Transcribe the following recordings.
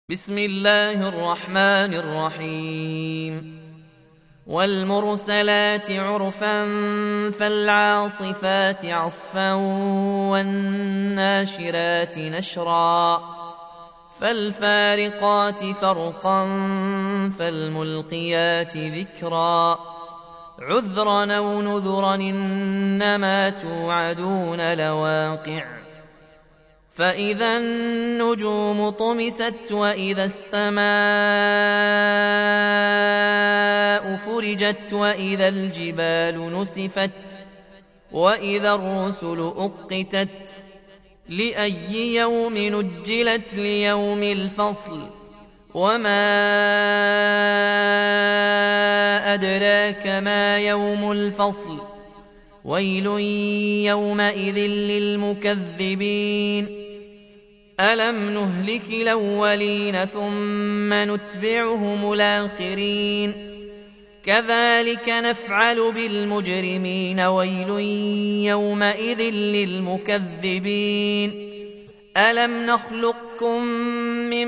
بسم الله الرحمن الرحيم والمرسلات عرفا فالعاصفات عصفا والناشرات نشرا فالفارقات فرقا فالملقيات ذكرا عذرا أو نذرا إنما توعدون لواقع فإذا النجوم طمست وإذا السماء فرجت وإذا الجبال نسفت وإذا الرسل أقتت لأي يوم نجلت ليوم الفصل وما أدراك ما يوم الفصل ويل يومئذ للمكذبين ألم نهلك الأولين ثم نتبعهم الآخرين كذلك نفعل بالمجرمين ويل يومئذ للمكذبين ألم نخلقكم من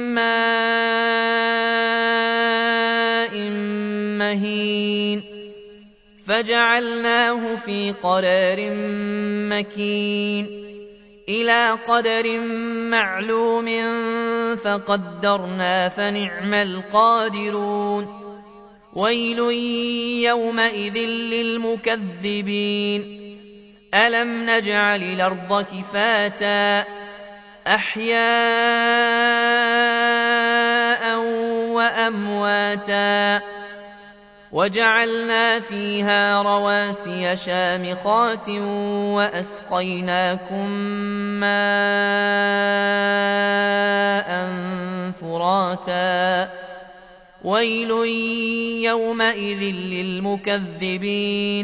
ماء مهين فجعلناه في قرار مكين إلى قدر معلوم فقدرنا فنعم القادرون ويل يومئذ للمكذبين ألم نجعل الأرض كفاتا أحياء وأمواتا وجعلنا فيها رواسي شامخات وأسقيناكم ماء فراتا ويل يومئذ للمكذبين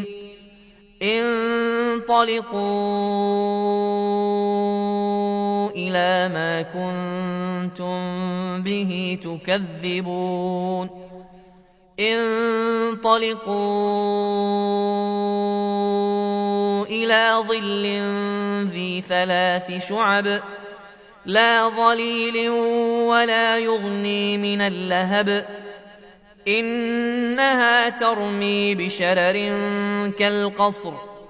انطلقوا إلى ما كنتم به تكذبون انطلقوا إلى ظل ذي 3 شعب لا ظليل ولا يغني من اللهب إنها ترمي بشرر كالقصر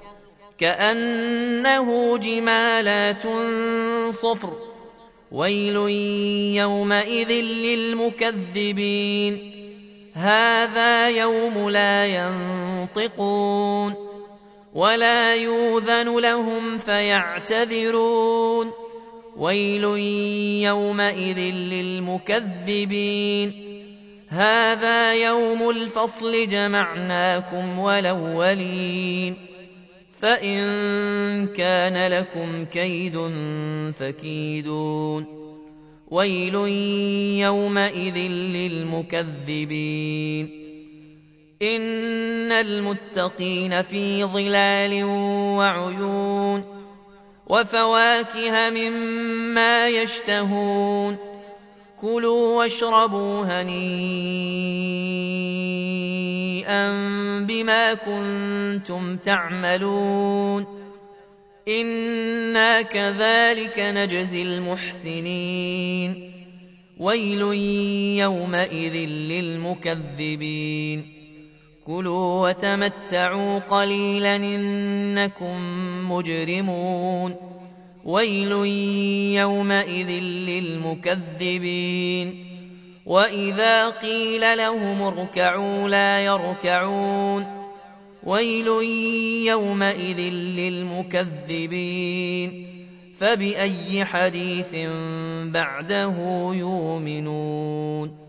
كأنه جمالات صفر ويل يومئذ للمكذبين هذا يوم لا ينطقون ولا يؤذن لهم فيعتذرون ويل يومئذ للمكذبين هذا يوم الفصل جمعناكم والأولين فإن كان لكم كيد فكيدون ويل يومئذ للمكذبين إن المتقين في ظلال وعيون وفواكه مما يشتهون كلوا واشربوا هنيئا بما كنتم تعملون إنا كذلك نجزي المحسنين ويل يومئذ للمكذبين كلوا وتمتعوا قليلا إنكم مجرمون ويل يومئذ للمكذبين وإذا قيل لهم اركعوا لا يركعون ويل يومئذ للمكذبين فبأي حديث بعده يؤمنون